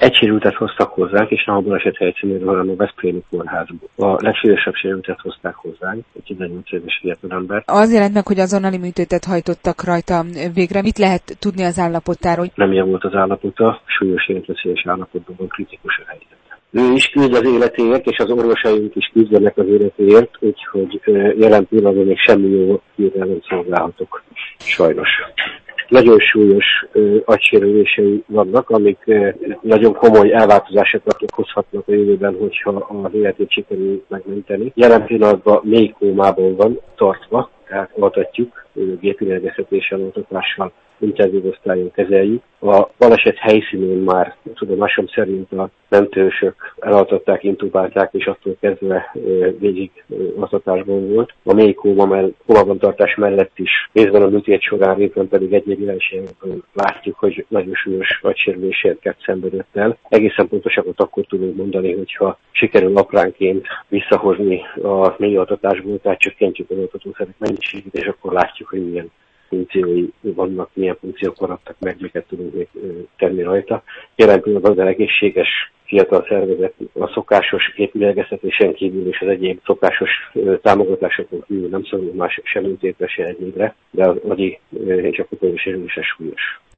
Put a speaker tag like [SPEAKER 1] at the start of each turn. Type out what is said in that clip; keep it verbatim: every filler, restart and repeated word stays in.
[SPEAKER 1] Egy sérültet hoztak hozzánk, és nem a baleset helyszínéről, hanem a Veszprémi kórházból. A legsúlyosabb sérültet hozták hozzánk, egy tizennyolc éves fiatalember.
[SPEAKER 2] Az jelent meg, hogy azonnali műtétet hajtottak rajta végre. Mit lehet tudni az állapotáról?
[SPEAKER 1] Nem javult az állapota, súlyos életveszélyes állapotban van, kritikus a helyzet. Ő is küzd az életéért, és az orvosaink is küzdenek az életéért, úgyhogy jelen pillanatban még semmi jó hírrel nem szolgálhatok, sajnos. Nagyon súlyos ö, agysérülései vannak, amik ö, nagyon komoly elváltozásokat okozhatnak a jövőben, hogyha az életét sikerül megmenteni. Jelen pillanatban mély kómában van tartva, tehát altatjuk, gépilegeztetéssel, altatással, intenzívosztályon kezeljük. A baleset helyszínén már tudomásom szerint a mentősök elaltatták, intubálták, és attól kezdve végig altatásban volt. A mély kóma kómában tartás mellett is részben a műtét során, részben pedig egyéb jelenségekben látjuk, hogy nagyon súlyos agysérüléseket szenvedett el. Egészen pontosakat akkor tudunk mondani, hogyha sikerül apránként visszahozni a mély altatásból, tehát csökkentjük az altatószerek mennyiségét, és akkor látjuk, hogy milyen funkciói vannak, milyen funkciók maradtak meg, miket tudunk még tenni rajta. Jelen pillanatban az egészséges fiatal szervezet a szokásos épületegeztetésen kívül és az egyéb szokásos támogatásokon kívül nem szorul más sem műtétre, se egyébre, de az agyi és a kupai sérülése súlyos.